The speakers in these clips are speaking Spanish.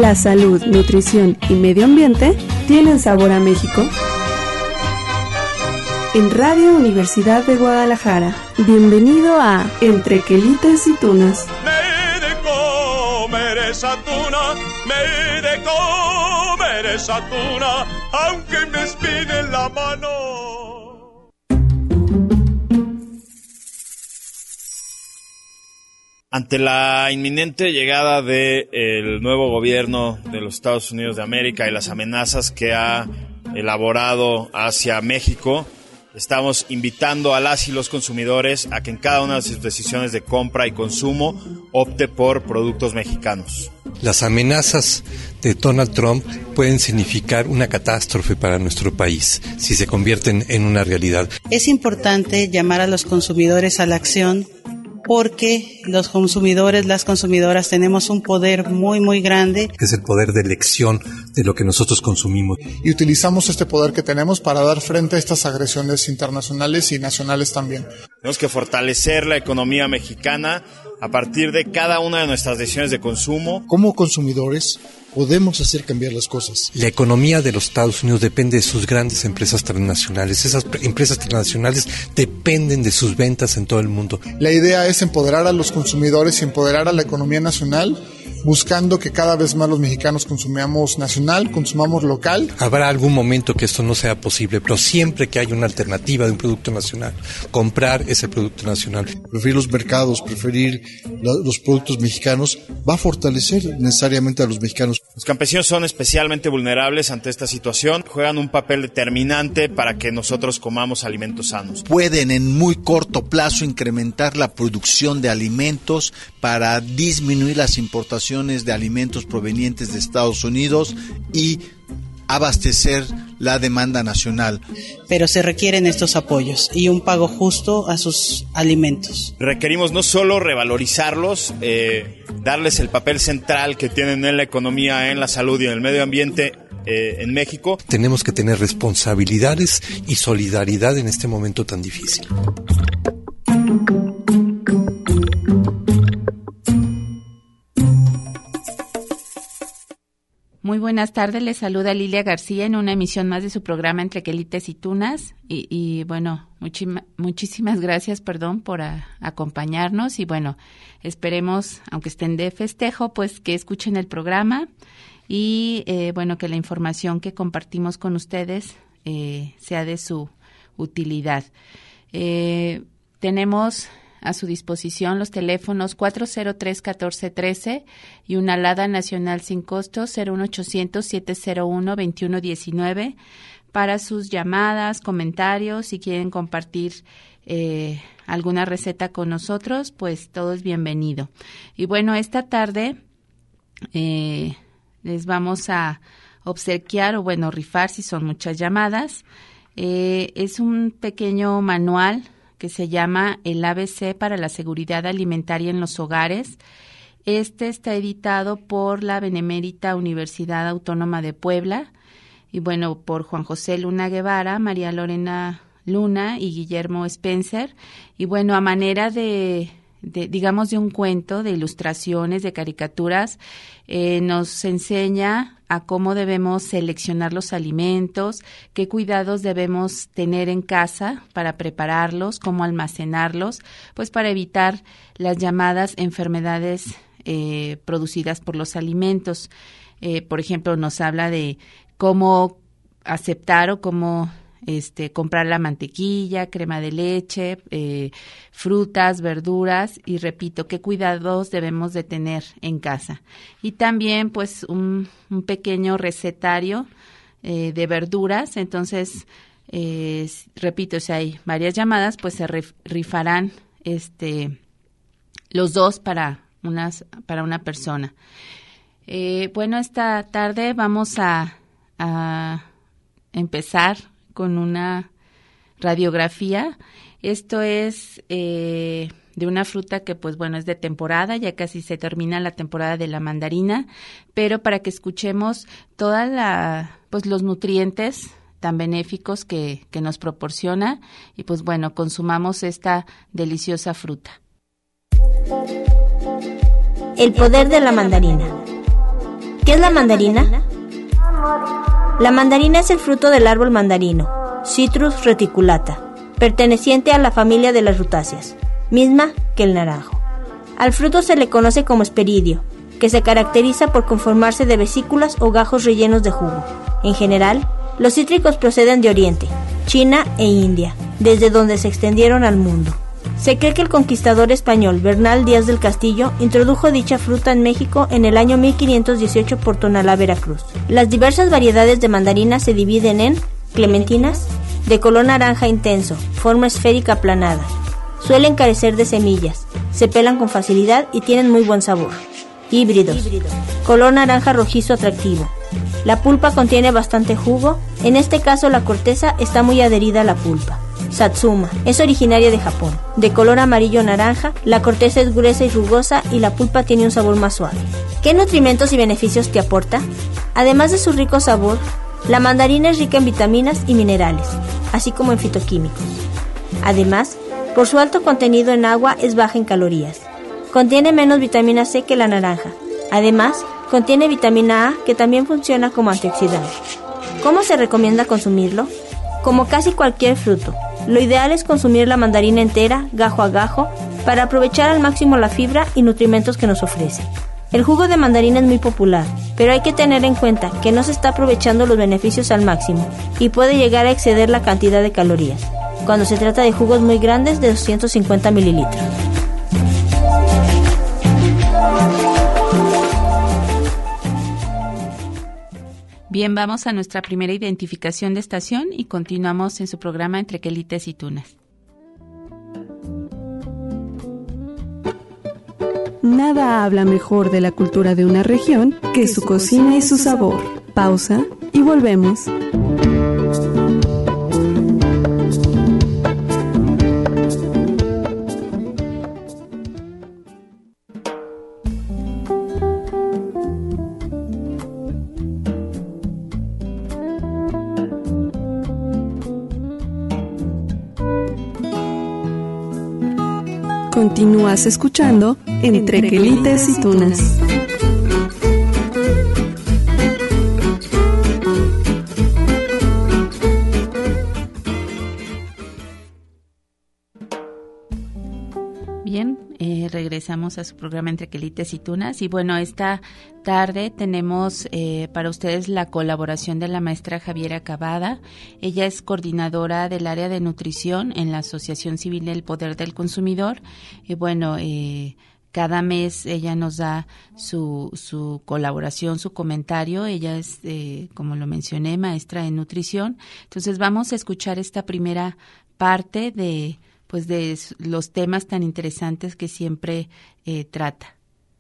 la salud, nutrición y medio ambiente tienen sabor a México. En Radio Universidad de Guadalajara, bienvenido a Entre Quelites y Tunas. Me de comer esa tuna, me de comer esa tuna, aunque me espine en la mano. Ante la inminente llegada del nuevo gobierno de los Estados Unidos de América y las amenazas que ha elaborado hacia México, estamos invitando a las y los consumidores a que en cada una de sus decisiones de compra y consumo opte por productos mexicanos. Las amenazas de Donald Trump pueden significar una catástrofe para nuestro país si se convierten en una realidad. Es importante llamar a los consumidores a la acción, porque los consumidores, las consumidoras, tenemos un poder muy, muy grande. Es el poder de elección de lo que nosotros consumimos. Y utilizamos este poder que tenemos para dar frente a estas agresiones internacionales y nacionales también. Tenemos que fortalecer la economía mexicana a partir de cada una de nuestras decisiones de consumo. Como consumidores podemos hacer cambiar las cosas. La economía de los Estados Unidos depende de sus grandes empresas transnacionales. Esas empresas transnacionales dependen de sus ventas en todo el mundo. La idea es empoderar a los consumidores y empoderar a la economía nacional, buscando que cada vez más los mexicanos consumamos nacional, consumamos local. Habrá algún momento que esto no sea posible, pero siempre que haya una alternativa de un producto nacional, comprar ese producto nacional. Preferir los mercados, preferir los productos mexicanos, va a fortalecer necesariamente a los mexicanos. Los campesinos son especialmente vulnerables ante esta situación, juegan un papel determinante para que nosotros comamos alimentos sanos. Pueden en muy corto plazo incrementar la producción de alimentos para disminuir las importaciones de alimentos provenientes de Estados Unidos y abastecer la demanda nacional. Pero se requieren estos apoyos y un pago justo a sus alimentos. Requerimos no solo revalorizarlos, darles el papel central que tienen en la economía, en la salud y en el medio ambiente en México. Tenemos que tener responsabilidades y solidaridad en este momento tan difícil. Muy buenas tardes, les saluda Lilia García en una emisión más de su programa Entre Quelites y Tunas y bueno, muchísimas gracias, por acompañarnos y bueno, esperemos, aunque estén de festejo, pues que escuchen el programa y bueno, que la información que compartimos con ustedes sea de su utilidad. Tenemos a su disposición los teléfonos 403-1413 y una alada nacional sin costo 01800-701-2119 para sus llamadas, comentarios. Si quieren compartir alguna receta con nosotros, pues todo es bienvenido. Y bueno, esta tarde les vamos a obsequiar o bueno, rifar si son muchas llamadas. Es un pequeño manual que se llama El ABC para la Seguridad Alimentaria en los Hogares. Este está editado por la Benemérita Universidad Autónoma de Puebla y bueno, por Juan José Luna Guevara, María Lorena Luna y Guillermo Spencer. Y bueno, a manera de un cuento, de ilustraciones, de caricaturas, nos enseña a cómo debemos seleccionar los alimentos, qué cuidados debemos tener en casa para prepararlos, cómo almacenarlos, pues para evitar las llamadas enfermedades producidas por los alimentos. Por ejemplo, nos habla de cómo aceptar o cómo comprar la mantequilla, crema de leche, frutas, verduras y repito, qué cuidados debemos de tener en casa. Y también pues un pequeño recetario de verduras, entonces repito, si hay varias llamadas pues se rifarán los dos para una persona. Bueno, esta tarde vamos a empezar con una radiografía. Esto es de una fruta que pues bueno es de temporada, ya casi se termina la temporada de la mandarina, pero para que escuchemos los nutrientes tan benéficos que nos proporciona y pues bueno, consumamos esta deliciosa fruta. El poder de la mandarina. ¿Qué es la mandarina? La mandarina es el fruto del árbol mandarino, Citrus reticulata, perteneciente a la familia de las rutáceas, misma que el naranjo. Al fruto se le conoce como hesperidio, que se caracteriza por conformarse de vesículas o gajos rellenos de jugo. En general, los cítricos proceden de Oriente, China e India, desde donde se extendieron al mundo. Se cree que el conquistador español Bernal Díaz del Castillo introdujo dicha fruta en México en el año 1518 por Tonalá, Veracruz. Las diversas variedades de mandarina se dividen en clementinas, de color naranja intenso, forma esférica aplanada. Suelen carecer de semillas, se pelan con facilidad y tienen muy buen sabor. Híbridos, color naranja rojizo atractivo. La pulpa contiene bastante jugo, en este caso la corteza está muy adherida a la pulpa. Satsuma, es originaria de Japón, de color amarillo naranja, la corteza es gruesa y rugosa y la pulpa tiene un sabor más suave. ¿Qué nutrimentos y beneficios te aporta? Además de su rico sabor, la mandarina es rica en vitaminas y minerales, así como en fitoquímicos. Además, por su alto contenido en agua es baja en calorías. Contiene menos vitamina C que la naranja. Además, contiene vitamina A que también funciona como antioxidante. ¿Cómo se recomienda consumirlo? Como casi cualquier fruto, lo ideal es consumir la mandarina entera, gajo a gajo, para aprovechar al máximo la fibra y nutrimentos que nos ofrece. El jugo de mandarina es muy popular, pero hay que tener en cuenta que no se está aprovechando los beneficios al máximo y puede llegar a exceder la cantidad de calorías, cuando se trata de jugos muy grandes de 250 mililitros. Bien, vamos a nuestra primera identificación de estación y continuamos en su programa Entre Quelites y Tunas. Nada habla mejor de la cultura de una región que su cocina y su sabor. Pausa y volvemos. Continúas escuchando Entre Quelites y Tunas. Bien, regresamos a su programa Entre Quelites y Tunas y bueno, esta tarde tenemos para ustedes la colaboración de la maestra Javiera Cavada. Ella es coordinadora del área de nutrición en la Asociación Civil del Poder del Consumidor y bueno, cada mes ella nos da su colaboración, su comentario. Ella es, como lo mencioné, maestra en nutrición. Entonces vamos a escuchar esta primera parte de los temas tan interesantes que siempre trata.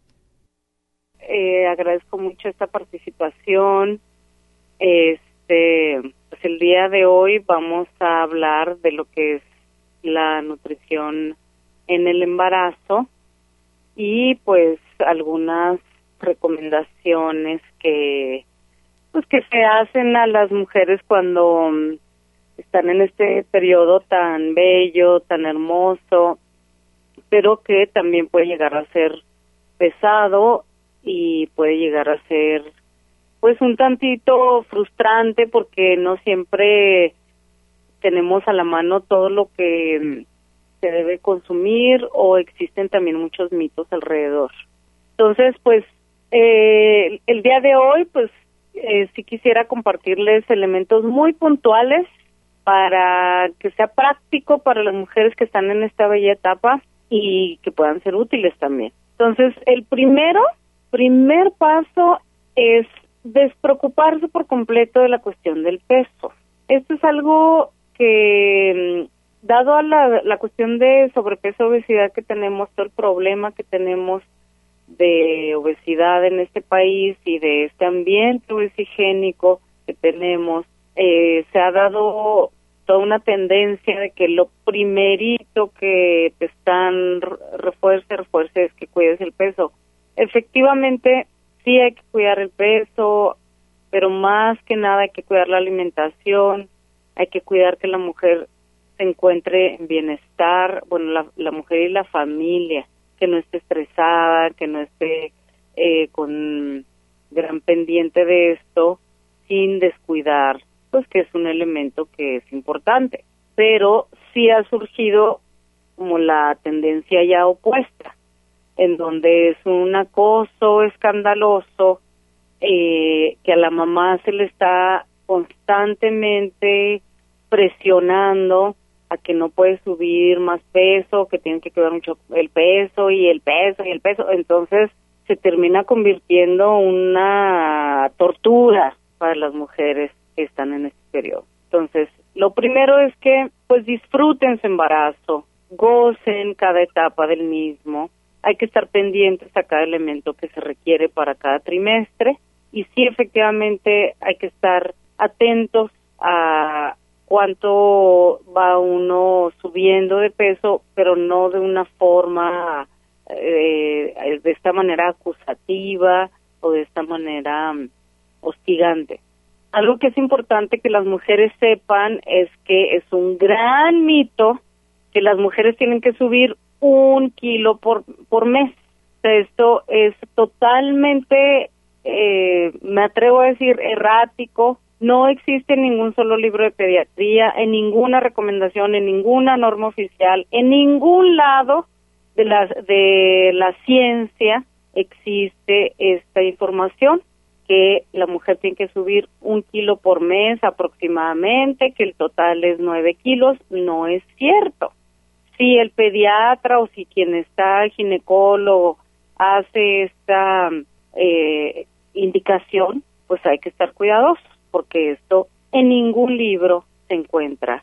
Agradezco mucho esta participación. Pues el día de hoy vamos a hablar de lo que es la nutrición en el embarazo y pues algunas recomendaciones que se hacen a las mujeres cuando están en este periodo tan bello, tan hermoso, pero que también puede llegar a ser pesado y puede llegar a ser pues un tantito frustrante porque no siempre tenemos a la mano todo lo que se debe consumir o existen también muchos mitos alrededor. Entonces, pues el día de hoy pues sí quisiera compartirles elementos muy puntuales para que sea práctico para las mujeres que están en esta bella etapa y que puedan ser útiles también. Entonces, el primer paso es despreocuparse por completo de la cuestión del peso. Esto es algo que, dado a la cuestión de sobrepeso, obesidad que tenemos, todo el problema que tenemos de obesidad en este país y de este ambiente obesigénico que tenemos, se ha dado toda una tendencia de que lo primerito que te están refuerce es que cuides el peso. Efectivamente, sí hay que cuidar el peso, pero más que nada hay que cuidar la alimentación, hay que cuidar que la mujer se encuentre en bienestar, bueno, la mujer y la familia, que no esté estresada, que no esté con gran pendiente de esto sin descuidar, pues que es un elemento que es importante. Pero sí ha surgido como la tendencia ya opuesta, en donde es un acoso escandaloso, que a la mamá se le está constantemente presionando a que no puede subir más peso, que tiene que cuidar mucho el peso y el peso y el peso. Entonces se termina convirtiendo una tortura para las mujeres que están en este periodo. Entonces, lo primero es que pues disfruten su embarazo, gocen cada etapa del mismo. Hay que estar pendientes a cada elemento que se requiere para cada trimestre, y sí, efectivamente hay que estar atentos a cuánto va uno subiendo de peso, pero no de una forma de esta manera acusativa o de esta manera hostigante. Algo que es importante que las mujeres sepan es que es un gran mito que las mujeres tienen que subir 1 kilo por mes. O sea, esto es totalmente, me atrevo a decir, errático. No existe ningún solo libro de pediatría, en ninguna recomendación, en ninguna norma oficial, en ningún lado de la ciencia existe esta información, que la mujer tiene que subir 1 kilo por mes aproximadamente, que el total es 9 kilos. No es cierto. Si el pediatra o si quien está ginecólogo hace esta indicación, pues hay que estar cuidadosos, porque esto en ningún libro se encuentra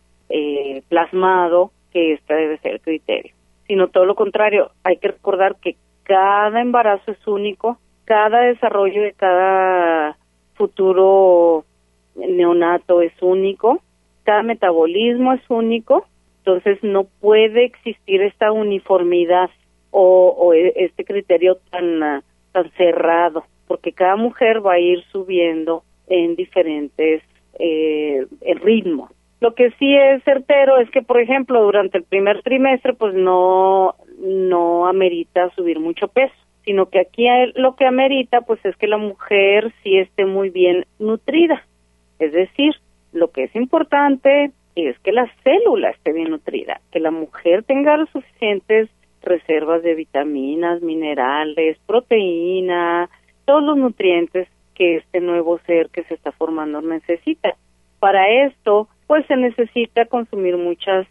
plasmado que este debe ser el criterio, sino todo lo contrario. Hay que recordar que cada embarazo es único, cada desarrollo de cada futuro neonato es único, cada metabolismo es único. Entonces no puede existir esta uniformidad o este criterio tan cerrado, porque cada mujer va a ir subiendo en diferentes ritmos. Lo que sí es certero es que, por ejemplo, durante el primer trimestre, pues no amerita subir mucho peso, sino que aquí lo que amerita, pues es que la mujer sí esté muy bien nutrida. Es decir, lo que es importante es que la célula esté bien nutrida, que la mujer tenga las suficientes reservas de vitaminas, minerales, proteína, todos los nutrientes que este nuevo ser que se está formando necesita. Para esto, pues se necesita consumir muchas,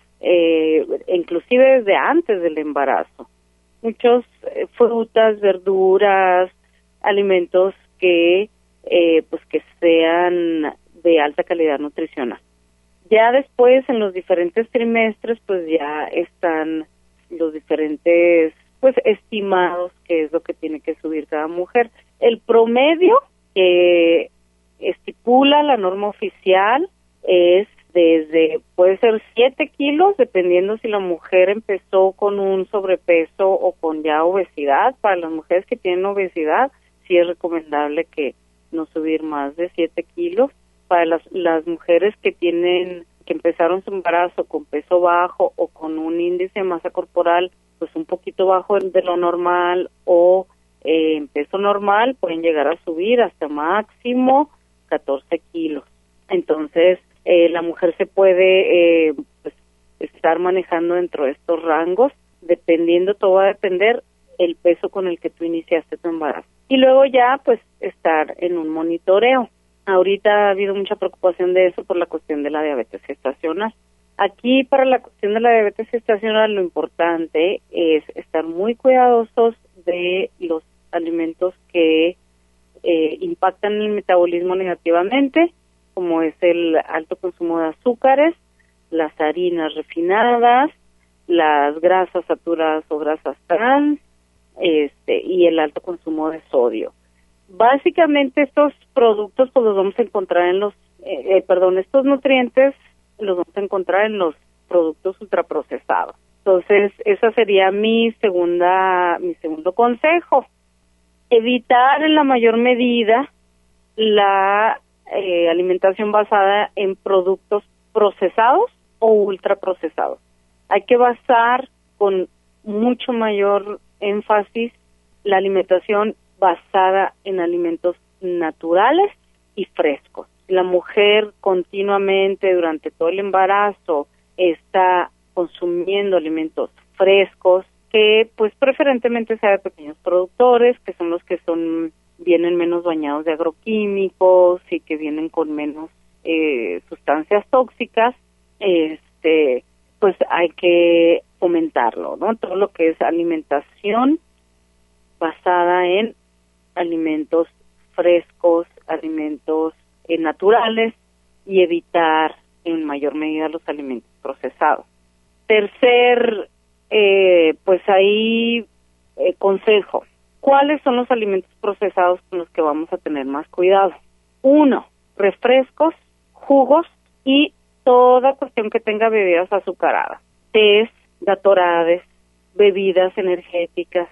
inclusive desde antes del embarazo, muchos frutas, verduras, alimentos que pues que sean de alta calidad nutricional. Ya después, en los diferentes trimestres, pues ya están los diferentes, pues, estimados, que es lo que tiene que subir cada mujer. El promedio que estipula la norma oficial es puede ser 7 kilos, dependiendo si la mujer empezó con un sobrepeso o con ya obesidad. Para las mujeres que tienen obesidad, sí es recomendable que no subir más de 7 kilos. Para las mujeres que empezaron su embarazo con peso bajo o con un índice de masa corporal pues un poquito bajo de lo normal o en peso normal, pueden llegar a subir hasta máximo 14 kilos. Entonces, la mujer se puede pues, estar manejando dentro de estos rangos, dependiendo, todo va a depender el peso con el que tú iniciaste tu embarazo. Y luego ya, pues, estar en un monitoreo. Ahorita ha habido mucha preocupación de eso por la cuestión de la diabetes gestacional. Aquí, para la cuestión de la diabetes gestacional, lo importante es estar muy cuidadosos de los alimentos que impactan el metabolismo negativamente, como es el alto consumo de azúcares, las harinas refinadas, las grasas saturadas o grasas trans, y el alto consumo de sodio. Básicamente estos productos pues los vamos a encontrar en estos nutrientes los vamos a encontrar en los productos ultraprocesados. Entonces, esa sería mi segundo consejo. Evitar en la mayor medida la alimentación basada en productos procesados o ultraprocesados. Hay que basar con mucho mayor énfasis la alimentación basada en alimentos naturales y frescos. La mujer continuamente durante todo el embarazo está consumiendo alimentos frescos, que pues preferentemente sea de pequeños productores, que son los que vienen menos bañados de agroquímicos y que vienen con menos sustancias tóxicas. Pues hay que fomentarlo, ¿no? Todo lo que es alimentación basada en alimentos frescos, alimentos naturales, y evitar en mayor medida los alimentos procesados. Tercer, pues ahí consejo. ¿Cuáles son los alimentos procesados con los que vamos a tener más cuidado? 1, refrescos, jugos y toda cuestión que tenga bebidas azucaradas, tés, gatorades, bebidas energéticas,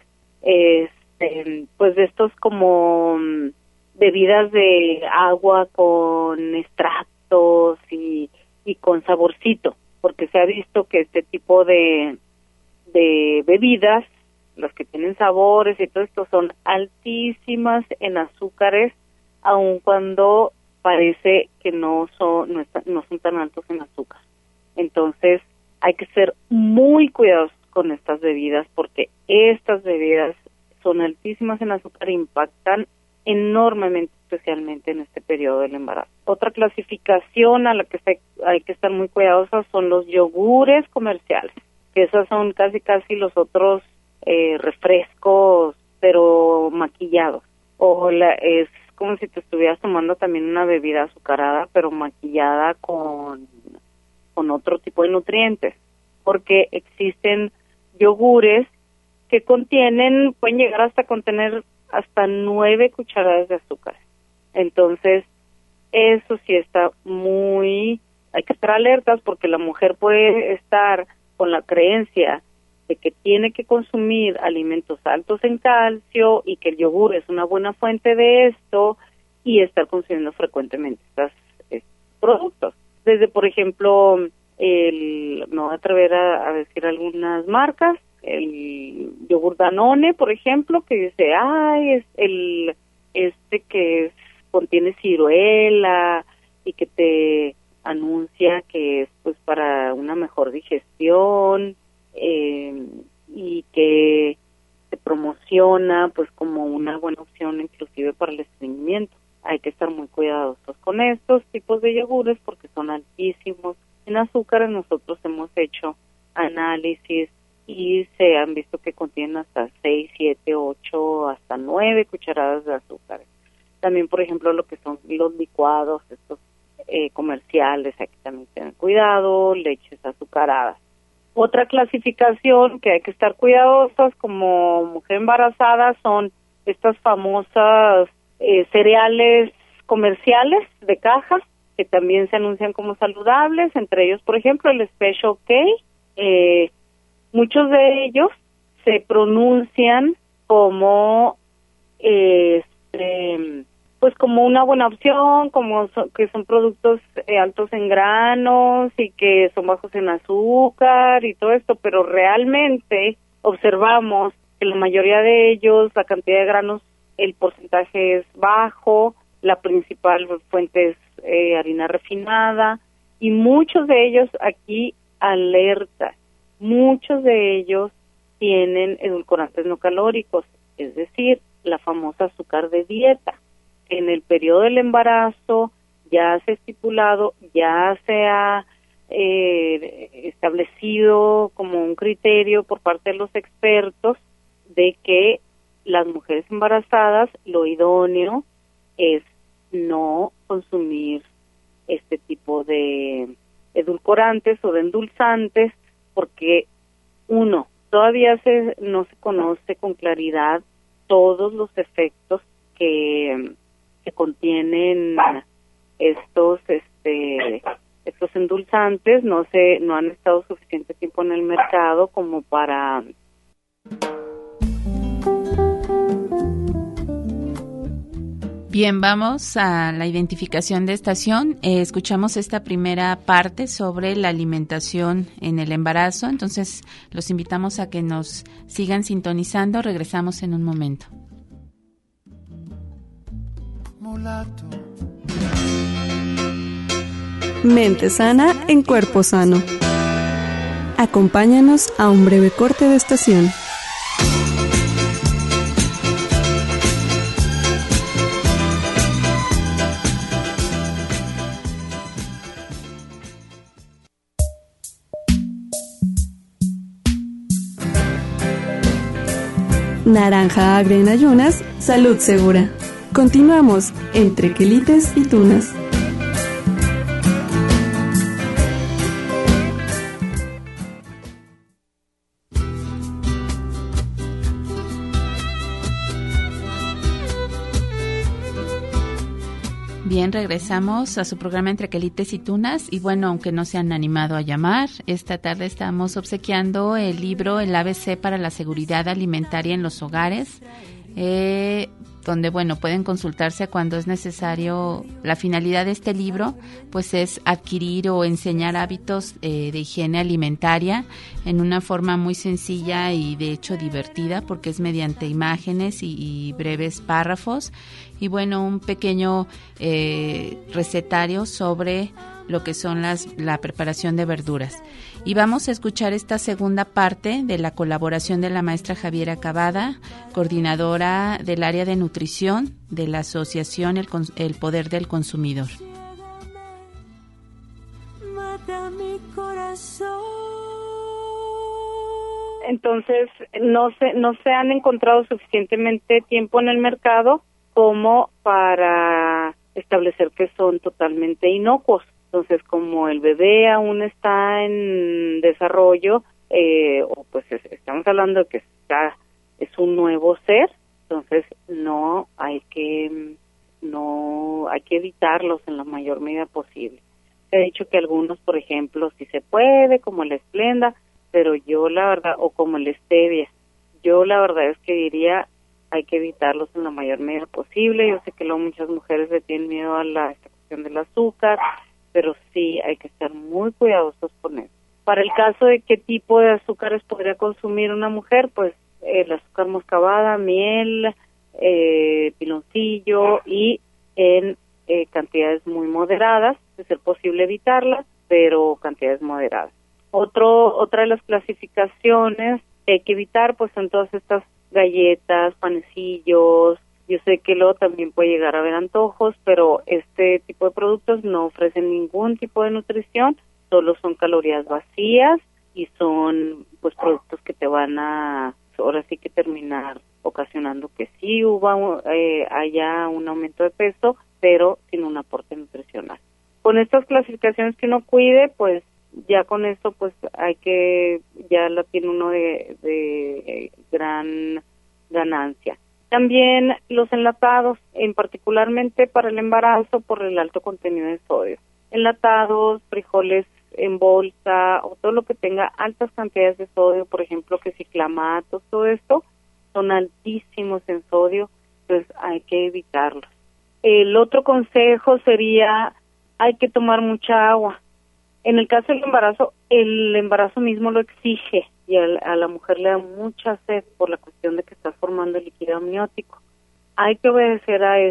pues de estos como bebidas de agua con extractos y con saborcito, porque se ha visto que este tipo de bebidas, las que tienen sabores y todo esto, son altísimas en azúcares, aun cuando parece que no son tan altos en azúcar. Entonces hay que ser muy cuidadosos con estas bebidas, porque estas bebidas son altísimas en azúcar e impactan enormemente, especialmente en este periodo del embarazo. Otra clasificación a la que hay que estar muy cuidadosos son los yogures comerciales, que esos son casi los otros refrescos, pero maquillados. Es como si te estuvieras tomando también una bebida azucarada, pero maquillada con otro tipo de nutrientes, porque existen yogures que pueden llegar hasta contener hasta 9 cucharadas de azúcar. Entonces, eso sí hay que estar alertas, porque la mujer puede estar con la creencia de que tiene que consumir alimentos altos en calcio y que el yogur es una buena fuente de esto, y estar consumiendo frecuentemente estos productos. Desde, por ejemplo, me voy a atrever a decir algunas marcas, el yogur Danone, por ejemplo, que dice, es que contiene ciruela y que te anuncia que es pues para una mejor digestión, y que se promociona pues como una buena opción inclusive para el estreñimiento. Hay que estar muy cuidadosos con estos tipos de yogures porque son altísimos en azúcar. Nosotros hemos hecho análisis y se han visto que contienen hasta 6, 7, 8, hasta 9 cucharadas de azúcar. También, por ejemplo, lo que son los licuados, estos comerciales, hay que también tener cuidado, leches azucaradas. Otra clasificación que hay que estar cuidadosos como mujer embarazada son estas famosas cereales comerciales de caja, que también se anuncian como saludables, entre ellos, por ejemplo, el Special K. Muchos de ellos se pronuncian como pues como una buena opción, que son productos altos en granos y que son bajos en azúcar y todo esto, pero realmente observamos que la mayoría de ellos, la cantidad de granos, el porcentaje es bajo, la principal fuente es harina refinada, y muchos de ellos aquí alerta, muchos de ellos tienen edulcorantes no calóricos, es decir, la famosa azúcar de dieta. En el periodo del embarazo ya se ha estipulado, ya se ha establecido como un criterio por parte de los expertos de que las mujeres embarazadas, lo idóneo es no consumir este tipo de edulcorantes o de endulzantes, porque todavía no se conoce con claridad todos los efectos que contienen estos endulzantes. No han estado suficiente tiempo en el mercado como para Bien, vamos a la identificación de estación. Escuchamos esta primera parte sobre la alimentación en el embarazo, entonces los invitamos a que nos sigan sintonizando. Regresamos en un momento. Mente sana en cuerpo sano. Acompáñanos a un breve corte de estación. Naranja agria en ayunas, salud segura. Continuamos entre quelites y tunas. Bien, regresamos a su programa Entre Quelites y Tunas y bueno, aunque no se han animado a llamar, esta tarde estamos obsequiando el libro El ABC para la Seguridad Alimentaria en los Hogares, donde bueno, pueden consultarse cuando es necesario. La finalidad de este libro pues es adquirir o enseñar hábitos de higiene alimentaria en una forma muy sencilla y de hecho divertida, porque es mediante imágenes y breves párrafos y bueno, un pequeño recetario sobre lo que son la preparación de verduras. Y vamos a escuchar esta segunda parte de la colaboración de la maestra Javiera Cavada, coordinadora del área de nutrición de la asociación El Poder del Consumidor. Entonces, no se han encontrado suficientemente tiempo en el mercado como para establecer que son totalmente inocuos. Entonces, como el bebé aún está en desarrollo, o pues estamos hablando de que es un nuevo ser, entonces no hay que evitarlos en la mayor medida posible. Se ha dicho que algunos, por ejemplo, sí se puede, como el Esplenda, pero yo la verdad, o como el Stevia, yo la verdad es que diría hay que evitarlos en la mayor medida posible. Yo sé que luego muchas mujeres le tienen miedo a esta cuestión del azúcar, pero sí hay que estar muy cuidadosos con eso. Para el caso de qué tipo de azúcares podría consumir una mujer, pues el azúcar moscabada, miel, piloncillo y en cantidades muy moderadas, de ser posible evitarlas, pero cantidades moderadas. Otra de las clasificaciones que hay que evitar, pues son todas estas galletas, panecillos. Yo sé que luego también puede llegar a haber antojos, pero este tipo de productos no ofrecen ningún tipo de nutrición, solo son calorías vacías y son pues productos que te van a ahora sí que terminar ocasionando que sí haya un aumento de peso, pero sin un aporte nutricional. Con estas clasificaciones que uno cuide, pues ya con esto pues ya la tiene uno de gran ganancia. También los enlatados, en particularmente para el embarazo por el alto contenido de sodio. Enlatados, frijoles en bolsa o todo lo que tenga altas cantidades de sodio, por ejemplo que ciclamatos, todo esto son altísimos en sodio, entonces hay que evitarlos. El otro consejo sería hay que tomar mucha agua. En el caso del embarazo, el embarazo mismo lo exige y a la mujer le da mucha sed por la cuestión de que está formando el líquido amniótico. Hay que obedecer a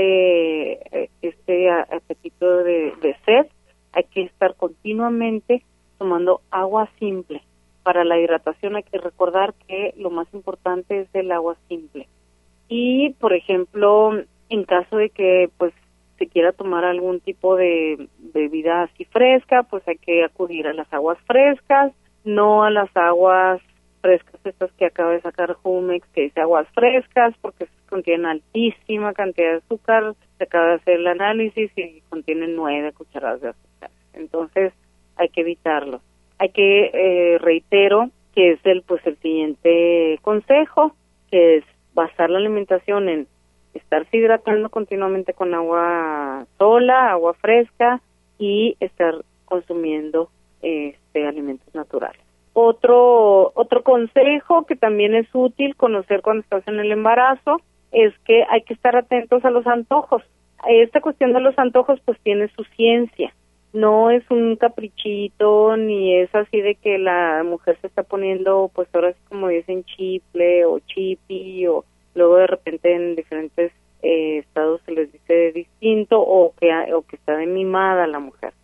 este apetito de sed. Hay que estar continuamente tomando agua simple. Para la hidratación hay que recordar que lo más importante es el agua simple. Y, por ejemplo, en caso de que pues se quiera tomar algún tipo de bebida así fresca, pues hay que acudir a las aguas frescas, no a las aguas frescas estas que acaba de sacar Jumex, que dice aguas frescas, porque contienen altísima cantidad de azúcar. Se acaba de hacer el análisis y contienen 9 cucharadas de azúcar. Entonces hay que evitarlo. Hay que, reitero, que es el siguiente consejo, que es basar la alimentación en estarse hidratando continuamente con agua sola, agua fresca y estar consumiendo alimentos naturales. Otro consejo que también es útil conocer cuando estás en el embarazo es que hay que estar atentos a los antojos. Esta cuestión de los antojos pues tiene su ciencia. No es un caprichito ni es así de que la mujer se está poniendo pues ahora sí como dicen chiple o chipi o luego de repente en diferentes estados se les dice distinto o que está de mimada la mujer.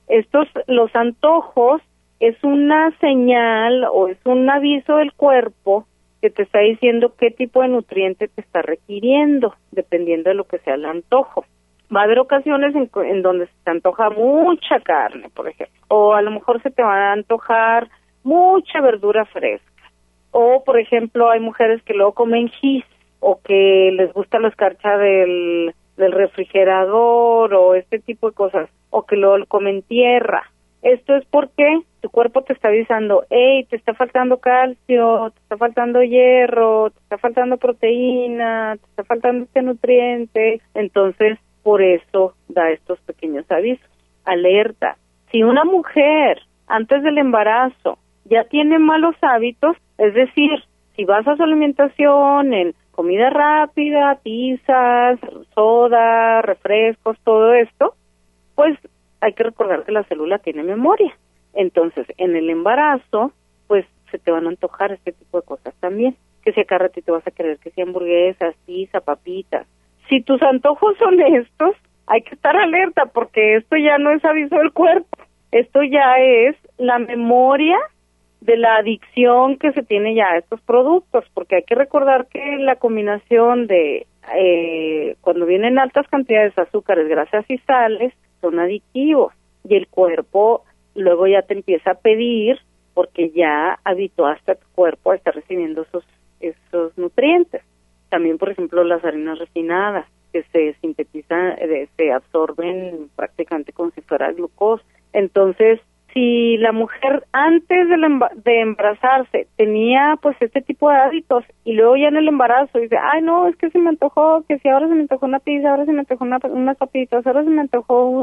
Los antojos es una señal o es un aviso del cuerpo que te está diciendo qué tipo de nutriente te está requiriendo, dependiendo de lo que sea el antojo. Va a haber ocasiones en donde se te antoja mucha carne, por ejemplo, o a lo mejor se te va a antojar mucha verdura fresca, o por ejemplo hay mujeres que luego comen gis, o que les gusta la escarcha del refrigerador, o este tipo de cosas, o que luego comen tierra. Esto es porque tu cuerpo te está avisando, hey, te está faltando calcio, te está faltando hierro, te está faltando proteína, te está faltando este nutriente. Entonces, por eso da estos pequeños avisos. Alerta. Si una mujer antes del embarazo ya tiene malos hábitos, es decir, si vas a su alimentación en comida rápida, pizzas, soda, refrescos, todo esto, pues hay que recordar que la célula tiene memoria. Entonces, en el embarazo, pues se te van a antojar este tipo de cosas también. Que si a cada ratito vas a querer que sea hamburguesas, pizza, papitas. Si tus antojos son estos, hay que estar alerta porque esto ya no es aviso del cuerpo. Esto ya es la memoria de la adicción que se tiene ya a estos productos, porque hay que recordar que la combinación de cuando vienen altas cantidades de azúcares, grasas y sales, son adictivos y el cuerpo luego ya te empieza a pedir porque ya habituaste a tu cuerpo a estar recibiendo esos nutrientes. También, por ejemplo, las harinas refinadas que se sintetizan, se absorben prácticamente como si fuera glucosa. Entonces, si la mujer antes de embarazarse tenía pues este tipo de hábitos y luego ya en el embarazo dice, ay no, es que se me antojó, que si ahora se me antojó una pizza, ahora se me antojó unas papitas, ahora se me antojó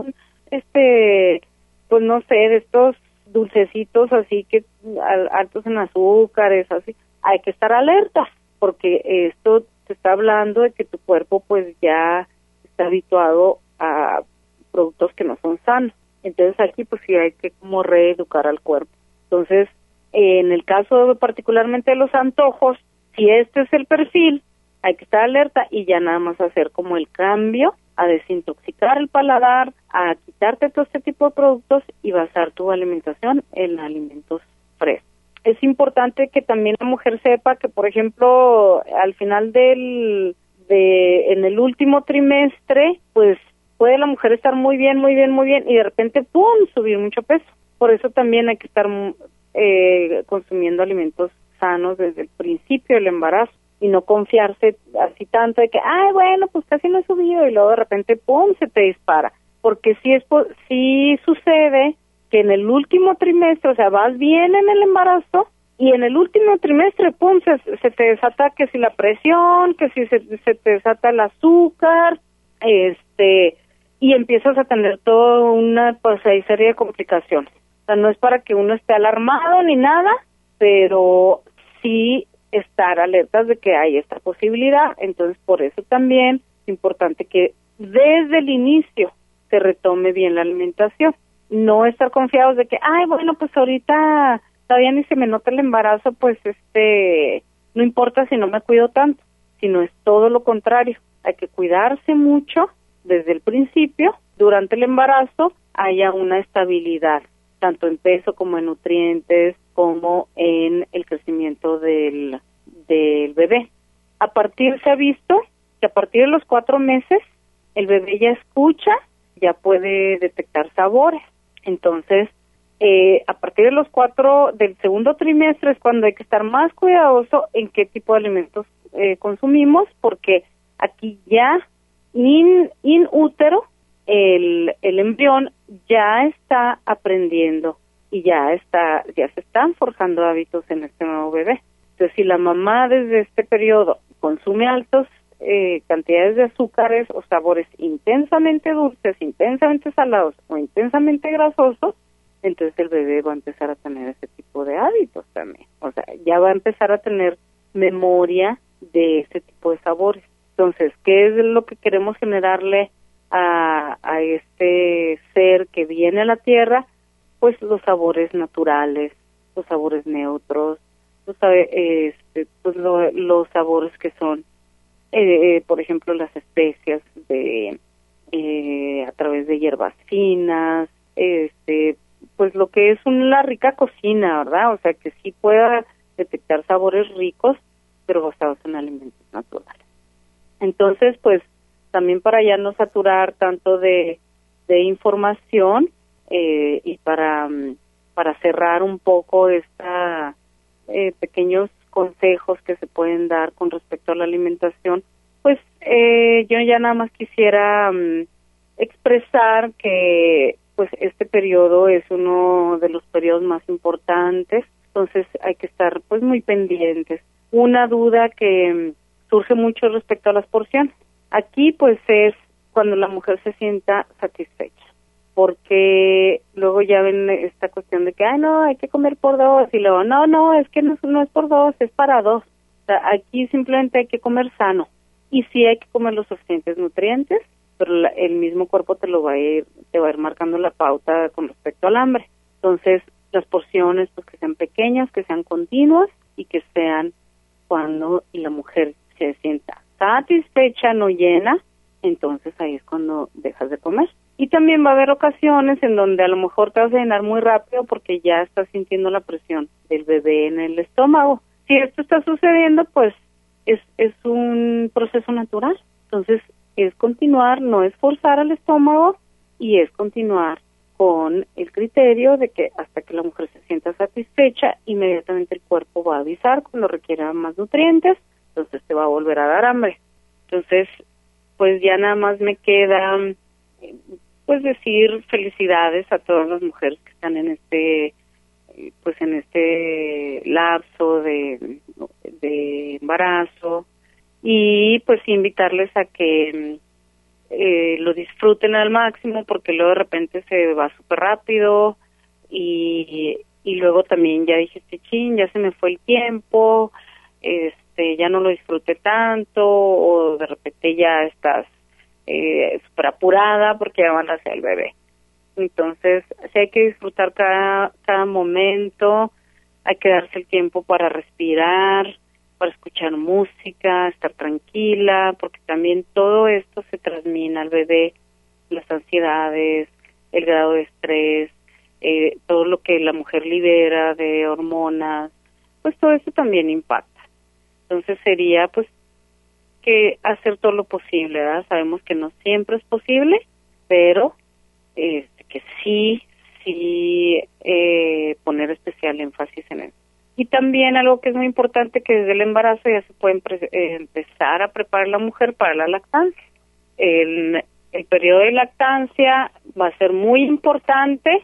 pues no sé, de estos dulcecitos así que altos en azúcares, así, hay que estar alerta porque esto te está hablando de que tu cuerpo pues ya está habituado a productos que no son sanos. Entonces aquí pues sí hay que como reeducar al cuerpo. Entonces, en el caso particularmente de los antojos, si este es el perfil, hay que estar alerta y ya nada más hacer como el cambio, a desintoxicar el paladar, a quitarte todo este tipo de productos y basar tu alimentación en alimentos frescos. Es importante que también la mujer sepa que, por ejemplo, al final en el último trimestre, pues puede la mujer estar muy bien, y de repente, ¡pum!, subir mucho peso. Por eso también hay que estar consumiendo alimentos sanos desde el principio del embarazo y no confiarse así tanto de que, ay, bueno, pues casi no he subido y luego de repente, ¡pum!, se te dispara. Porque sí sucede que en el último trimestre, o sea, vas bien en el embarazo y en el último trimestre, ¡pum!, se te desata que si la presión, que si se te desata el azúcar, y empiezas a tener toda una serie de complicaciones. O sea, no es para que uno esté alarmado ni nada, pero sí estar alertas de que hay esta posibilidad. Entonces, por eso también es importante que desde el inicio se retome bien la alimentación. No estar confiados de que, ay, bueno, pues ahorita todavía ni se me nota el embarazo, pues no importa si no me cuido tanto, sino es todo lo contrario. Hay que cuidarse mucho desde el principio, durante el embarazo, haya una estabilidad, tanto en peso como en nutrientes, como en el crecimiento del bebé. Se ha visto que a partir de los 4 meses, el bebé ya escucha, ya puede detectar sabores. Entonces, a partir de los 4 del segundo trimestre es cuando hay que estar más cuidadoso en qué tipo de alimentos consumimos, porque aquí ya in útero el embrión ya está aprendiendo y ya se están forjando hábitos en este nuevo bebé. Entonces, si la mamá desde este periodo consume altas cantidades de azúcares o sabores intensamente dulces, intensamente salados o intensamente grasosos, entonces el bebé va a empezar a tener ese tipo de hábitos también. O sea, ya va a empezar a tener memoria de ese tipo de sabores. Entonces, ¿qué es lo que queremos generarle a este ser que viene a la Tierra? Pues los sabores naturales, los sabores neutros, los sabores que son, por ejemplo, las especias de a través de hierbas finas, pues lo que es la rica cocina, ¿verdad? O sea, que sí pueda detectar sabores ricos, pero basados en alimentos naturales. Entonces, pues, también para ya no saturar tanto de información, y para cerrar un poco pequeños consejos que se pueden dar con respecto a la alimentación, pues yo ya nada más quisiera expresar que pues este periodo es uno de los periodos más importantes, entonces hay que estar pues muy pendientes. Una duda que surge mucho respecto a las porciones. Aquí pues es cuando la mujer se sienta satisfecha, porque luego ya ven esta cuestión de que, no, hay que comer por 2, y luego, no, es que no es por 2, es para 2. O sea, aquí simplemente hay que comer sano, y sí hay que comer los suficientes nutrientes, pero el mismo cuerpo te va a ir marcando la pauta con respecto al hambre. Entonces, las porciones, pues que sean pequeñas, que sean continuas, y que sean cuando la mujer se sienta satisfecha, no llena, entonces ahí es cuando dejas de comer. Y también va a haber ocasiones en donde a lo mejor te vas a llenar muy rápido porque ya estás sintiendo la presión del bebé en el estómago. Si esto está sucediendo, pues es un proceso natural. Entonces es continuar, no es forzar al estómago, y es continuar con el criterio de que hasta que la mujer se sienta satisfecha, inmediatamente el cuerpo va a avisar cuando requiera más nutrientes, entonces te va a volver a dar hambre. Entonces, pues ya nada más me queda pues decir felicidades a todas las mujeres que están en este lapso de embarazo, y pues invitarles a que lo disfruten al máximo, porque luego de repente se va súper rápido, y luego también ya dijiste, ya se me fue el tiempo, ya no lo disfruté tanto, o de repente ya estás súper apurada porque ya van a hacer el bebé. Entonces, sí hay que disfrutar cada momento, hay que darse el tiempo para respirar, para escuchar música, estar tranquila, porque también todo esto se transmite al bebé, las ansiedades, el grado de estrés, todo lo que la mujer libera de hormonas, pues todo eso también impacta. Entonces sería pues que hacer todo lo posible, ¿verdad? Sabemos que no siempre es posible, pero que sí poner especial énfasis en eso. Y también algo que es muy importante, que desde el embarazo ya se puede empezar a preparar la mujer para la lactancia. El periodo de lactancia va a ser muy importante,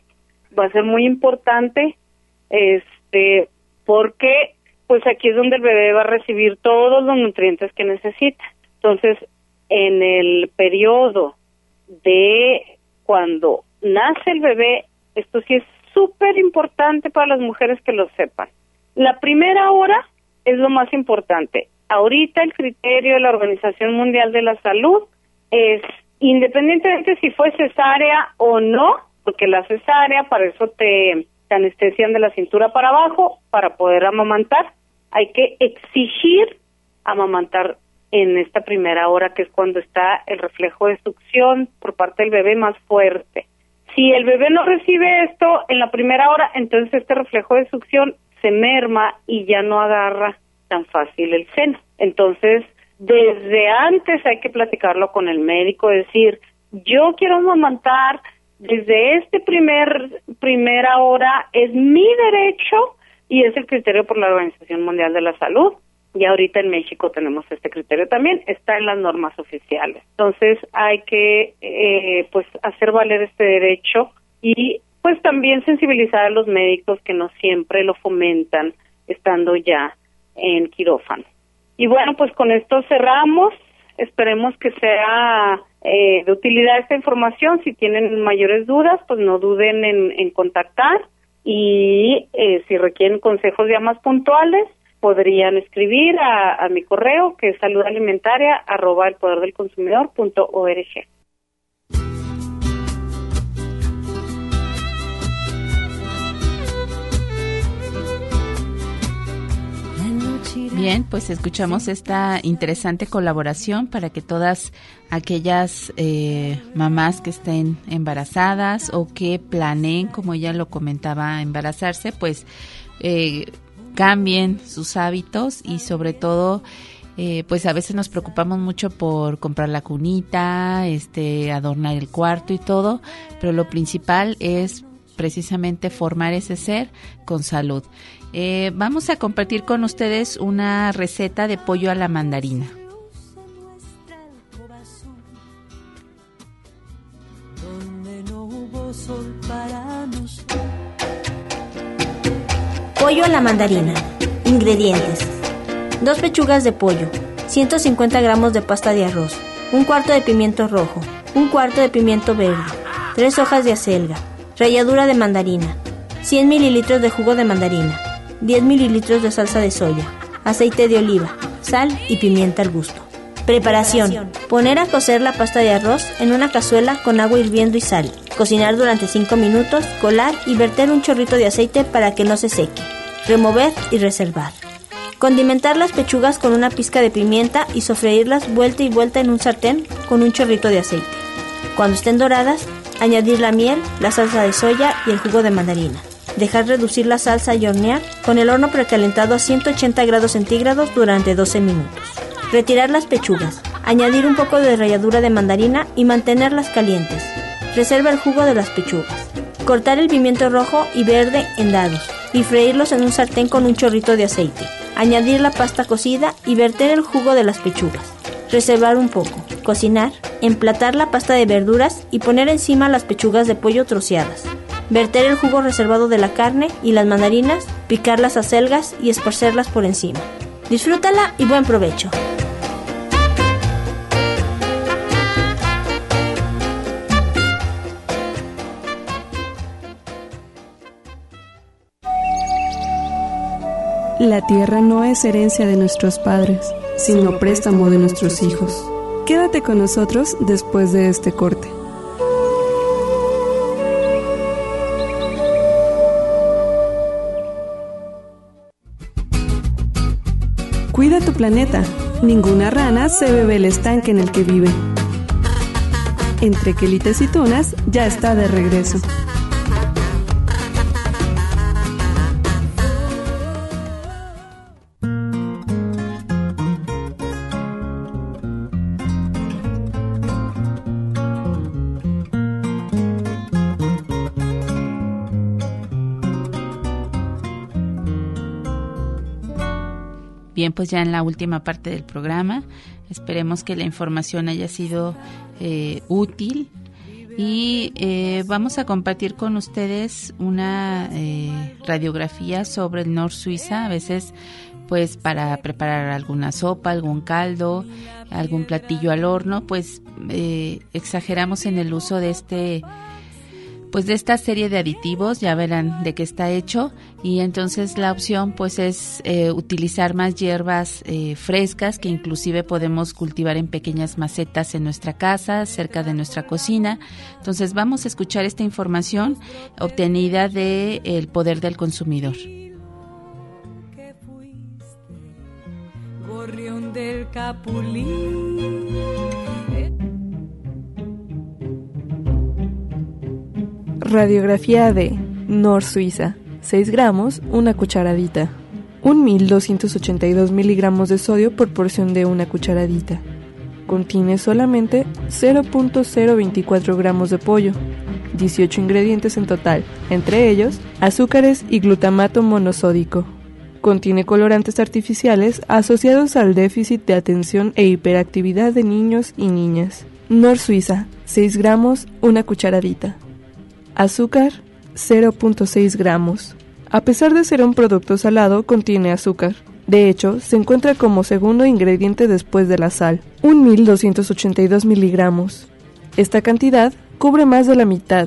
porque pues aquí es donde el bebé va a recibir todos los nutrientes que necesita. Entonces, en el periodo de cuando nace el bebé, esto sí es súper importante para las mujeres que lo sepan. La primera hora es lo más importante. Ahorita el criterio de la Organización Mundial de la Salud es, independientemente si fue cesárea o no, porque la cesárea, para eso te anestesian de la cintura para abajo para poder amamantar. Hay que exigir amamantar en esta primera hora, que es cuando está el reflejo de succión por parte del bebé más fuerte. Si el bebé no recibe esto en la primera hora, entonces este reflejo de succión se merma y ya no agarra tan fácil el seno. Entonces, desde antes hay que platicarlo con el médico, decir, yo quiero amamantar desde primera hora, es mi derecho, y es el criterio por la Organización Mundial de la Salud. Y ahorita en México tenemos este criterio también, está en las normas oficiales. Entonces hay que pues hacer valer este derecho, y pues también sensibilizar a los médicos que no siempre lo fomentan estando ya en quirófano. Y bueno, pues con esto cerramos. Esperemos que sea de utilidad esta información. Si tienen mayores dudas, pues no duden en contactar, y si requieren consejos ya más puntuales, podrían escribir a mi correo, que es saludalimentaria@elpoderdelconsumidor.org. La noche Bien, pues escuchamos esta interesante colaboración para que todas aquellas mamás que estén embarazadas o que planeen, como ella lo comentaba, embarazarse, pues cambien sus hábitos y sobre todo pues a veces nos preocupamos mucho por comprar la cunita, adornar el cuarto y todo, pero lo principal es precisamente formar ese ser con salud. Vamos a compartir con ustedes una receta de pollo a la mandarina. Pollo a la mandarina. Ingredientes: 2 pechugas de pollo, 150 gramos de pasta de arroz, 1/4 de pimiento rojo, 1/4 de pimiento verde, 3 hojas de acelga, ralladura de mandarina, 100 mililitros de jugo de mandarina, 10 mililitros de salsa de soya, aceite de oliva, sal y pimienta al gusto. Preparación: poner a cocer la pasta de arroz en una cazuela con agua hirviendo y sal. Cocinar durante 5 minutos, colar y verter un chorrito de aceite para que no se seque. Remover y reservar. Condimentar las pechugas con una pizca de pimienta y sofreírlas vuelta y vuelta en un sartén con un chorrito de aceite. Cuando estén doradas, añadir la miel, la salsa de soya y el jugo de mandarina. Dejar reducir la salsa y hornear con el horno precalentado a 180 grados centígrados durante 12 minutos. Retirar las pechugas, añadir un poco de ralladura de mandarina y mantenerlas calientes. Reserva el jugo de las pechugas. Cortar el pimiento rojo y verde en dados y freírlos en un sartén con un chorrito de aceite. Añadir la pasta cocida y verter el jugo de las pechugas. Reservar un poco. Cocinar, emplatar la pasta de verduras y poner encima las pechugas de pollo troceadas. Verter el jugo reservado de la carne y las mandarinas, picar las acelgas y esparcerlas por encima. Disfrútala y buen provecho. La tierra no es herencia de nuestros padres, sino préstamo de nuestros hijos. Quédate con nosotros después de este corte. Cuida tu planeta. Ninguna rana se bebe el estanque en el que vive. Entre quelites y tunas ya está de regreso. Bien, pues ya en la última parte del programa, esperemos que la información haya sido útil y vamos a compartir con ustedes una radiografía sobre el Nor Suiza, a veces pues para preparar alguna sopa, algún caldo, algún platillo al horno, pues exageramos en el uso de esta serie de aditivos, ya verán de qué está hecho, y entonces la opción pues es utilizar más hierbas frescas que inclusive podemos cultivar en pequeñas macetas en nuestra casa, cerca de nuestra cocina. Entonces vamos a escuchar esta información obtenida de El Poder del Consumidor. Gorrión del Capulí. Radiografía de Nor Suiza. 6 gramos, una cucharadita. 1.282 miligramos de sodio por porción de una cucharadita. Contiene solamente 0.024 gramos de pollo. 18 ingredientes en total, entre ellos azúcares y glutamato monosódico. Contiene colorantes artificiales asociados al déficit de atención e hiperactividad de niños y niñas. Nor Suiza, 6 gramos, una cucharadita. Azúcar, 0.6 gramos. A pesar de ser un producto salado, contiene azúcar. De hecho, se encuentra como segundo ingrediente después de la sal, 1.282 miligramos. Esta cantidad cubre más de la mitad,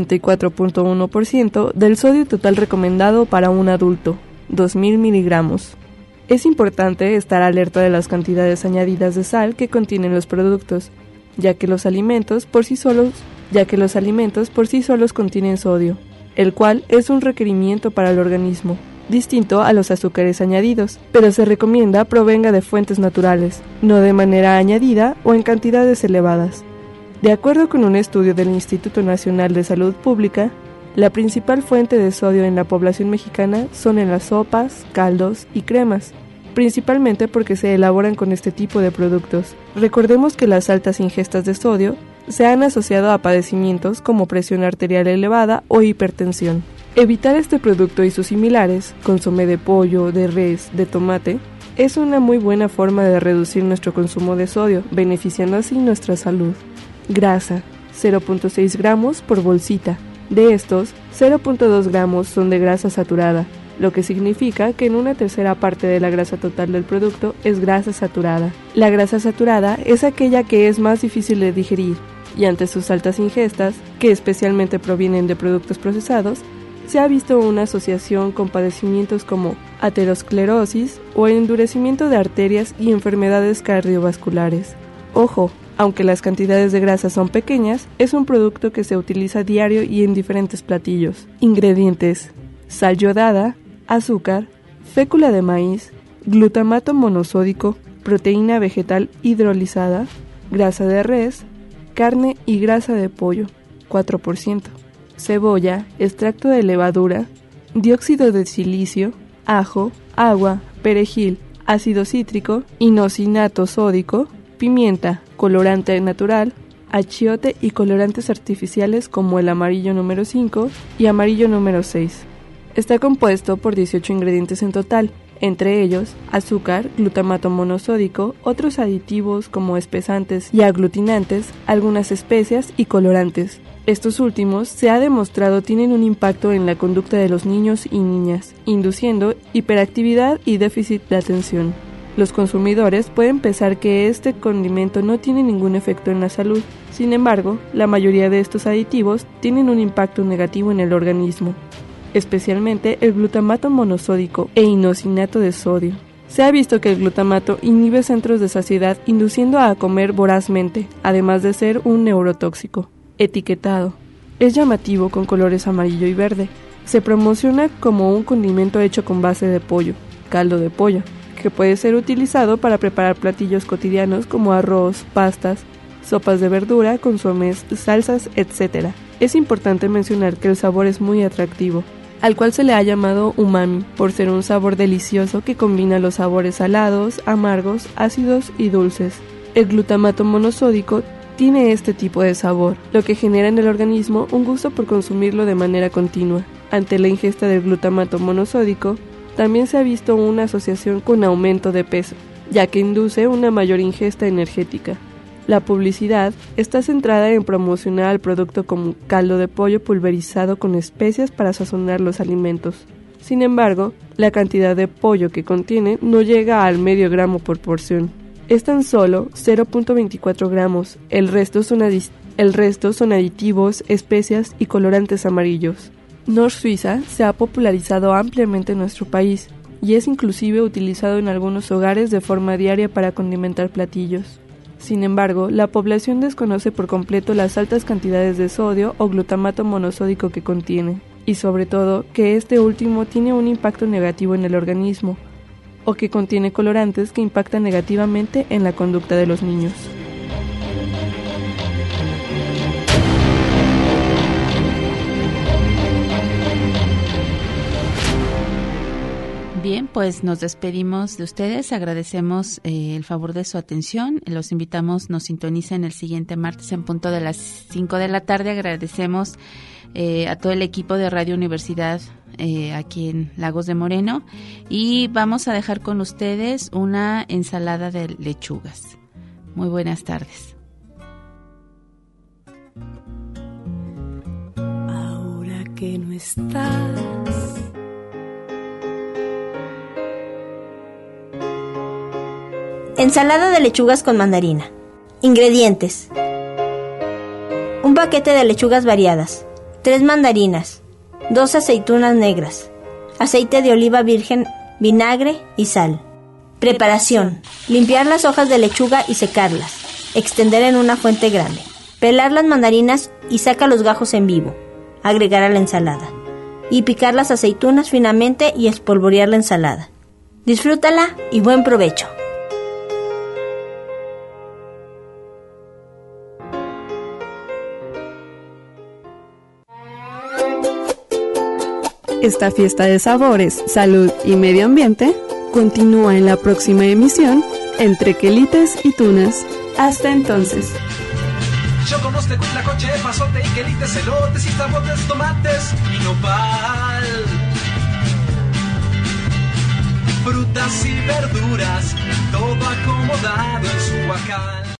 64.1% del sodio total recomendado para un adulto, 2.000 miligramos. Es importante estar alerta de las cantidades añadidas de sal que contienen los productos, ya que los alimentos por sí solos contienen sodio, el cual es un requerimiento para el organismo. distinto a los azúcares añadidos, pero se recomienda provenga de fuentes naturales, no de manera añadida o en cantidades elevadas. De acuerdo con un estudio del Instituto Nacional de Salud Pública, la principal fuente de sodio en la población mexicana son en las sopas, caldos y cremas, principalmente porque se elaboran con este tipo de productos. Recordemos que las altas ingestas de sodio se han asociado a padecimientos como presión arterial elevada o hipertensión. Evitar este producto y sus similares, consomé de pollo, de res, de tomate, es una muy buena forma de reducir nuestro consumo de sodio, beneficiando así nuestra salud. Grasa, 0.6 gramos por bolsita. De estos, 0.2 gramos son de grasa saturada, lo que significa que en una tercera parte de la grasa total del producto es grasa saturada. La grasa saturada es aquella que es más difícil de digerir, y ante sus altas ingestas, que especialmente provienen de productos procesados, se ha visto una asociación con padecimientos como aterosclerosis o endurecimiento de arterias y enfermedades cardiovasculares. Ojo, aunque las cantidades de grasa son pequeñas, es un producto que se utiliza diario y en diferentes platillos. Ingredientes: sal yodada, azúcar, fécula de maíz, glutamato monosódico, proteína vegetal hidrolizada, grasa de res, carne y grasa de pollo, 4%, cebolla, extracto de levadura, dióxido de silicio, ajo, agua, perejil, ácido cítrico, inosinato sódico, pimienta, colorante natural, achiote y colorantes artificiales como el amarillo número 5 y amarillo número 6. Está compuesto por 18 ingredientes en total, entre ellos azúcar, glutamato monosódico, otros aditivos como espesantes y aglutinantes, algunas especias y colorantes. Estos últimos, se ha demostrado, tienen un impacto en la conducta de los niños y niñas, induciendo hiperactividad y déficit de atención. Los consumidores pueden pensar que este condimento no tiene ningún efecto en la salud. Sin embargo, la mayoría de estos aditivos tienen un impacto negativo en el organismo, especialmente el glutamato monosódico e inosinato de sodio. Se ha visto que el glutamato inhibe centros de saciedad, induciendo a comer vorazmente, además de ser un neurotóxico. Etiquetado: es llamativo con colores amarillo y verde. Se promociona como un condimento hecho con base de pollo, caldo de pollo, que puede ser utilizado para preparar platillos cotidianos como arroz, pastas, sopas de verdura, consomés, salsas, etc. Es importante mencionar que el sabor es muy atractivo, al cual se le ha llamado umami, por ser un sabor delicioso que combina los sabores salados, amargos, ácidos y dulces. El glutamato monosódico tiene este tipo de sabor, lo que genera en el organismo un gusto por consumirlo de manera continua. Ante la ingesta del glutamato monosódico, también se ha visto una asociación con aumento de peso, ya que induce una mayor ingesta energética. La publicidad está centrada en promocionar al producto como caldo de pollo pulverizado con especias para sazonar los alimentos. Sin embargo, la cantidad de pollo que contiene no llega al medio gramo por porción. Es tan solo 0.24 gramos, el resto son aditivos, especias y colorantes amarillos. Knorr Suiza se ha popularizado ampliamente en nuestro país y es inclusive utilizado en algunos hogares de forma diaria para condimentar platillos. Sin embargo, la población desconoce por completo las altas cantidades de sodio o glutamato monosódico que contiene, y sobre todo que este último tiene un impacto negativo en el organismo, o que contiene colorantes que impactan negativamente en la conducta de los niños. Bien, pues nos despedimos de ustedes, agradecemos el favor de su atención, los invitamos, nos sintonicen el siguiente martes en punto de las 5 de la tarde, agradecemos a todo el equipo de Radio Universidad aquí en Lagos de Moreno y vamos a dejar con ustedes una ensalada de lechugas. Muy buenas tardes. Ahora que no estás, ensalada de lechugas con mandarina. Ingredientes: un paquete de lechugas variadas, 3 mandarinas, 2 aceitunas negras, aceite de oliva virgen, vinagre y sal. Preparación: limpiar las hojas de lechuga y secarlas, extender en una fuente grande, pelar las mandarinas y saca los gajos en vivo, agregar a la ensalada. y picar las aceitunas finamente y espolvorear la ensalada. Disfrútala y buen provecho. Esta fiesta de sabores, salud y medio ambiente continúa en la próxima emisión Entre Quelites y Tunas. Hasta entonces. Choconostle, huitlacoche, pasote y quelites, elotes y zapotes, tomates y nopal. Frutas y verduras, todo acomodado en su huacal.